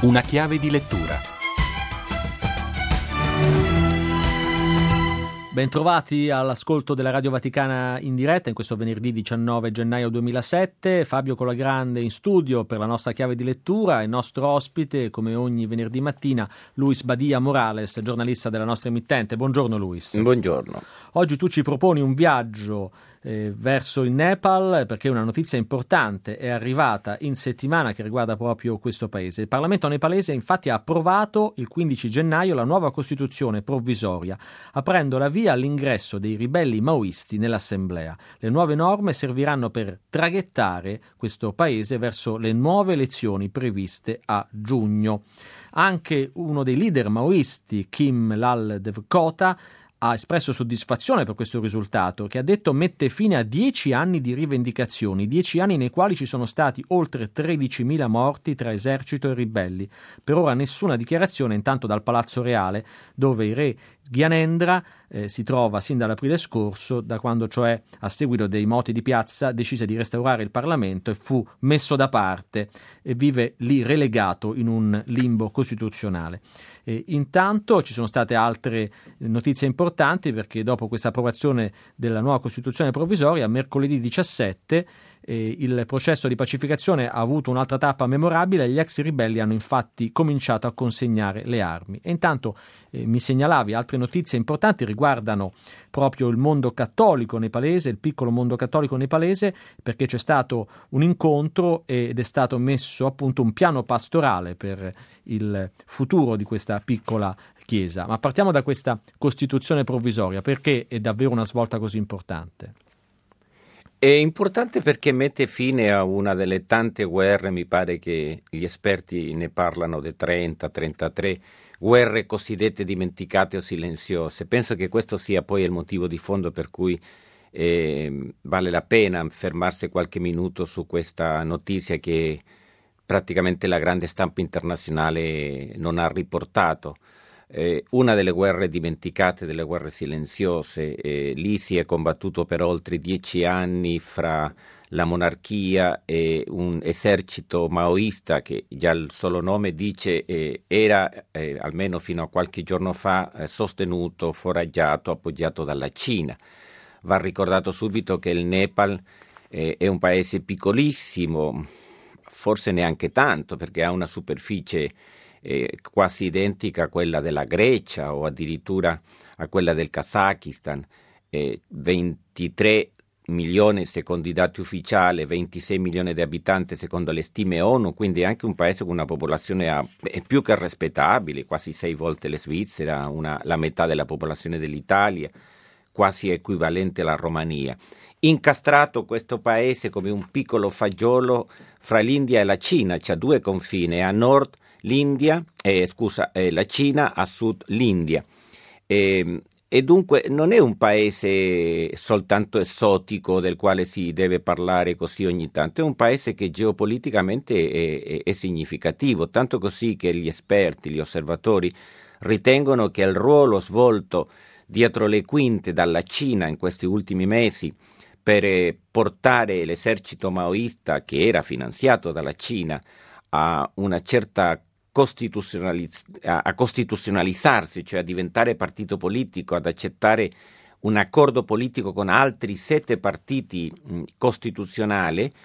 Una chiave di lettura. Bentrovati all'ascolto della Radio Vaticana in diretta in questo venerdì 19 gennaio 2007. Fabio Colagrande in studio per la nostra chiave di lettura e il nostro ospite, come ogni venerdì mattina, Luis Badia Morales, giornalista della nostra emittente. Buongiorno Luis. Buongiorno. Oggi tu ci proponi un viaggio verso il Nepal, perché una notizia importante è arrivata in settimana che riguarda proprio questo paese. Il Parlamento nepalese infatti ha approvato il 15 gennaio la nuova Costituzione provvisoria, aprendo la via all'ingresso dei ribelli maoisti nell'Assemblea. Le nuove norme serviranno per traghettare questo paese verso le nuove elezioni previste a giugno. Anche uno dei leader maoisti, Kim Lal Devkota, ha espresso soddisfazione per questo risultato, che ha detto mette fine a 10 anni di rivendicazioni, 10 anni nei quali ci sono stati oltre 13.000 morti tra esercito e ribelli. Per ora nessuna dichiarazione intanto dal Palazzo Reale, dove il re Gyanendra si trova sin dall'aprile scorso, da quando cioè a seguito dei moti di piazza decise di restaurare il Parlamento e fu messo da parte e vive lì relegato in un limbo costituzionale. Intanto ci sono state altre notizie importanti, perché dopo questa approvazione della nuova Costituzione provvisoria, mercoledì 17 il processo di pacificazione ha avuto un'altra tappa memorabile. Gli ex ribelli hanno infatti cominciato a consegnare le armi. E intanto mi segnalavi altre notizie importanti, riguardano proprio il mondo cattolico nepalese, il piccolo mondo cattolico nepalese, perché c'è stato un incontro ed è stato messo a punto un piano pastorale per il futuro di questa piccola chiesa. Ma partiamo da questa Costituzione provvisoria, perché è davvero una svolta così importante? È importante perché mette fine a una delle tante guerre, mi pare che gli esperti ne parlano di 30-33 guerre cosiddette dimenticate o silenziose. Penso che questo sia poi il motivo di fondo per cui vale la pena fermarsi qualche minuto su questa notizia che praticamente la grande stampa internazionale non ha riportato. Una delle guerre dimenticate, delle guerre silenziose, lì si è combattuto per oltre 10 anni fra la monarchia e un esercito maoista che già il solo nome dice era, almeno fino a qualche giorno fa, sostenuto, foraggiato, appoggiato dalla Cina. Va ricordato subito che il Nepal è un paese piccolissimo, forse neanche tanto, perché ha una superficie quasi identica a quella della Grecia o addirittura a quella del Kazakistan, 23 milioni secondo i dati ufficiali, 26 milioni di abitanti secondo le stime ONU, quindi anche un paese con una popolazione più che rispettabile, quasi 6 volte la Svizzera, la metà della popolazione dell'Italia, quasi equivalente alla Romania. Incastrato questo paese come un piccolo fagiolo fra l'India e la Cina, c'ha 2 confini, a nord la Cina, a sud l'India. E dunque non è un paese soltanto esotico del quale si deve parlare così ogni tanto, è un paese che geopoliticamente è significativo, tanto così che gli esperti, gli osservatori ritengono che il ruolo svolto dietro le quinte dalla Cina in questi ultimi mesi per portare l'esercito maoista, che era finanziato dalla Cina, a una certa a costituzionalizzarsi, cioè a diventare partito politico, ad accettare un accordo politico con altri 7 partiti costituzionali,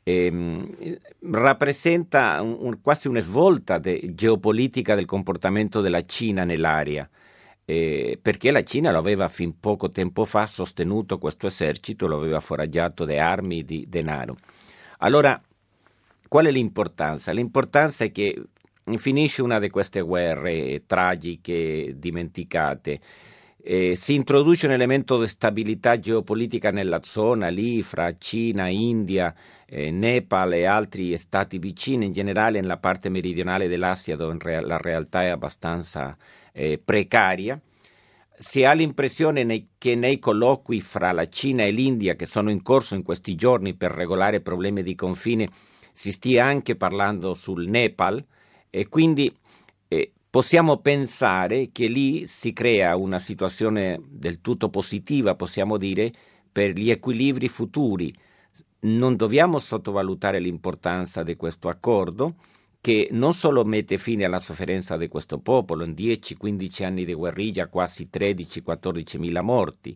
rappresenta quasi una svolta geopolitica del comportamento della Cina nell'area, perché la Cina lo aveva fin poco tempo fa sostenuto questo esercito, lo aveva foraggiato di armi e di denaro. Allora, qual è l'importanza? L'importanza è che finisce una di queste guerre tragiche, dimenticate, si introduce un elemento di stabilità geopolitica nella zona lì fra Cina, India, Nepal e altri stati vicini, in generale nella parte meridionale dell'Asia dove la realtà è abbastanza precaria. Si ha l'impressione che nei colloqui fra la Cina e l'India che sono in corso in questi giorni per regolare problemi di confine si stia anche parlando sul Nepal, e quindi possiamo pensare che lì si crea una situazione del tutto positiva, possiamo dire, per gli equilibri futuri. Non dobbiamo sottovalutare l'importanza di questo accordo, che non solo mette fine alla sofferenza di questo popolo, in 10-15 anni di guerriglia quasi 13-14 mila morti,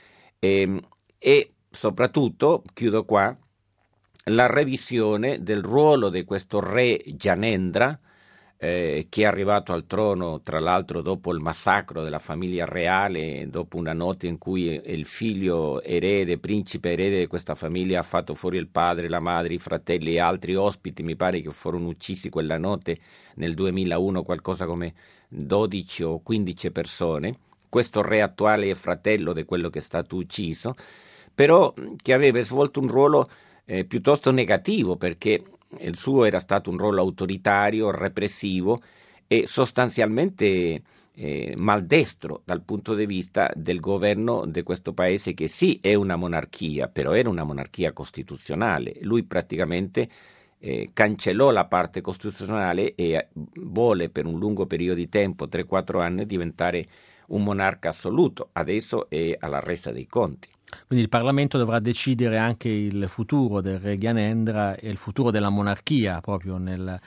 e soprattutto, chiudo qua, la revisione del ruolo di questo re Gyanendra, che è arrivato al trono tra l'altro dopo il massacro della famiglia reale, dopo una notte in cui il figlio erede, principe erede di questa famiglia ha fatto fuori il padre, la madre, i fratelli e altri ospiti, mi pare che furono uccisi quella notte nel 2001 qualcosa come 12 o 15 persone. Questo re attuale è fratello di quello che è stato ucciso, però che aveva svolto un ruolo piuttosto negativo, perché il suo era stato un ruolo autoritario, repressivo e sostanzialmente maldestro dal punto di vista del governo di questo paese, che sì è una monarchia, però era una monarchia costituzionale. Lui praticamente cancellò la parte costituzionale e vuole per un lungo periodo di tempo, 3-4 anni, diventare un monarca assoluto. Adesso è alla resa dei conti. Quindi il Parlamento dovrà decidere anche il futuro del re Gyanendra e il futuro della monarchia proprio nel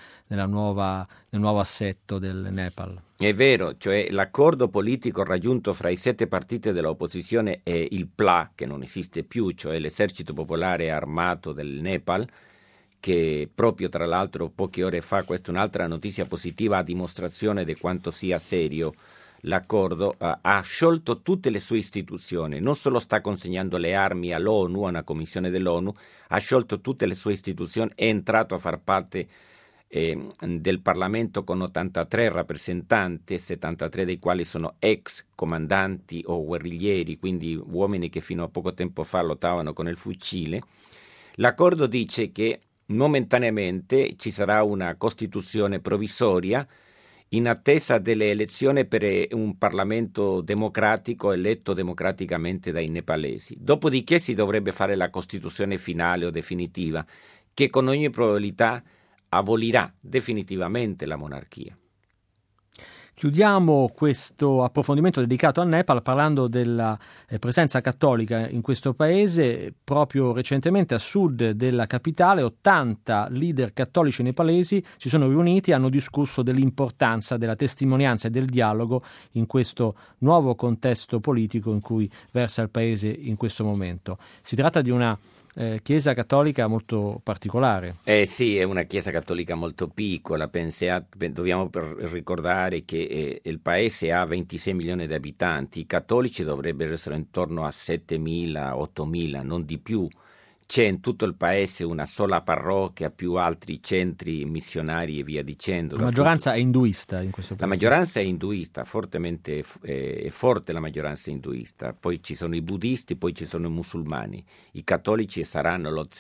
nuovo assetto del Nepal. È vero, cioè l'accordo politico raggiunto fra i 7 partiti dell'opposizione e il PLA, che non esiste più, cioè l'esercito popolare armato del Nepal, che proprio tra l'altro poche ore fa, questa è un'altra notizia positiva a dimostrazione di quanto sia serio l'accordo, ha sciolto tutte le sue istituzioni, non solo sta consegnando le armi all'ONU, a una commissione dell'ONU, ha sciolto tutte le sue istituzioni, è entrato a far parte del Parlamento con 83 rappresentanti, 73 dei quali sono ex comandanti o guerriglieri, quindi uomini che fino a poco tempo fa lottavano con il fucile. L'accordo dice che momentaneamente ci sarà una costituzione provvisoria in attesa delle elezioni per un Parlamento democratico eletto democraticamente dai nepalesi. Dopodiché si dovrebbe fare la Costituzione finale o definitiva, che con ogni probabilità abolirà definitivamente la monarchia. Chiudiamo questo approfondimento dedicato al Nepal parlando della presenza cattolica in questo paese. Proprio recentemente a sud della capitale 80 leader cattolici nepalesi si sono riuniti e hanno discusso dell'importanza della testimonianza e del dialogo in questo nuovo contesto politico in cui versa il paese in questo momento. Si tratta di una Chiesa cattolica molto particolare. Sì, è una Chiesa cattolica molto piccola. Dobbiamo ricordare che il paese ha 26 milioni di abitanti, i cattolici dovrebbero essere intorno a 7.000, 8.000, non di più. C'è in tutto il paese una sola parrocchia, più altri centri missionari e via dicendo. La maggioranza è induista in questo paese? La maggioranza è induista, fortemente forte la maggioranza induista. Poi ci sono i buddisti, poi ci sono i musulmani. I cattolici saranno lo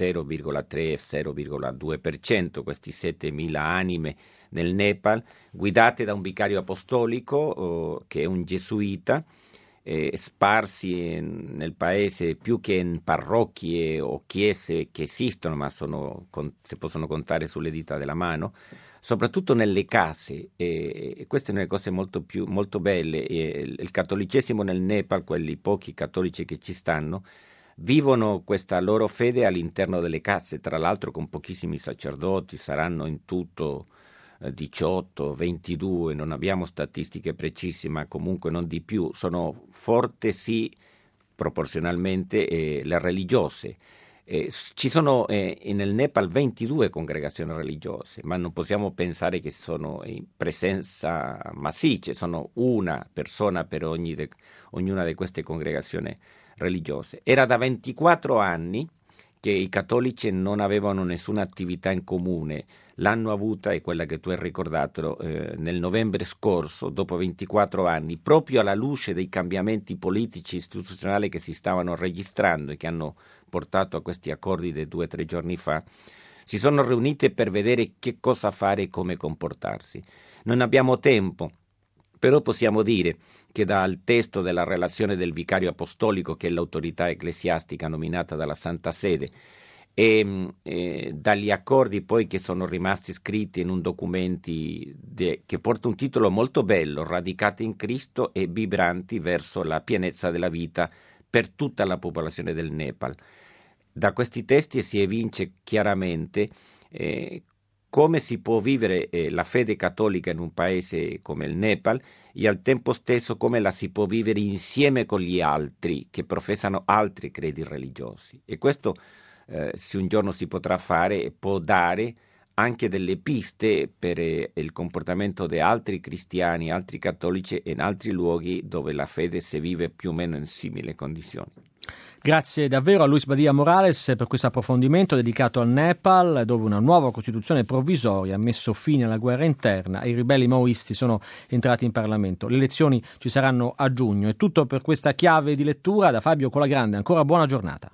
0,3-0,2%, questi 7.000 anime nel Nepal, guidate da un vicario apostolico che è un gesuita, sparsi nel paese più che in parrocchie o chiese che esistono, ma si possono contare sulle dita della mano, soprattutto nelle case. Queste sono le cose molto belle. Il cattolicesimo nel Nepal, quelli pochi cattolici che ci stanno, vivono questa loro fede all'interno delle case, tra l'altro con pochissimi sacerdoti, saranno in tutto 18, 22, non abbiamo statistiche precise, ma comunque non di più. Sono forti sì proporzionalmente le religiose. Ci sono nel Nepal 22 congregazioni religiose, ma non possiamo pensare che sono in presenza massiccia, sono una persona per ognuna di queste congregazioni religiose. Era da 24 anni che i cattolici non avevano nessuna attività in comune. L'hanno avuta, è quella che tu hai ricordato, nel novembre scorso, dopo 24 anni, proprio alla luce dei cambiamenti politici e istituzionali che si stavano registrando e che hanno portato a questi accordi di 2 o 3 giorni fa, si sono riunite per vedere che cosa fare e come comportarsi. Non abbiamo tempo, però possiamo dire che dal testo della relazione del vicario apostolico, che è l'autorità ecclesiastica nominata dalla Santa Sede, e dagli accordi poi che sono rimasti scritti in un documento che porta un titolo molto bello, Radicati in Cristo e vibranti verso la pienezza della vita per tutta la popolazione del Nepal. Da questi testi si evince chiaramente come si può vivere la fede cattolica in un paese come il Nepal e al tempo stesso come la si può vivere insieme con gli altri che professano altri credi religiosi. E questo, se un giorno si potrà fare, può dare anche delle piste per il comportamento di altri cristiani, altri cattolici in altri luoghi dove la fede si vive più o meno in simili condizioni. Grazie davvero a Luis Badia Morales per questo approfondimento dedicato al Nepal, dove una nuova costituzione provvisoria ha messo fine alla guerra interna e i ribelli maoisti sono entrati in Parlamento. Le elezioni ci saranno a giugno. È tutto per questa chiave di lettura. Da Fabio Colagrande, ancora buona giornata.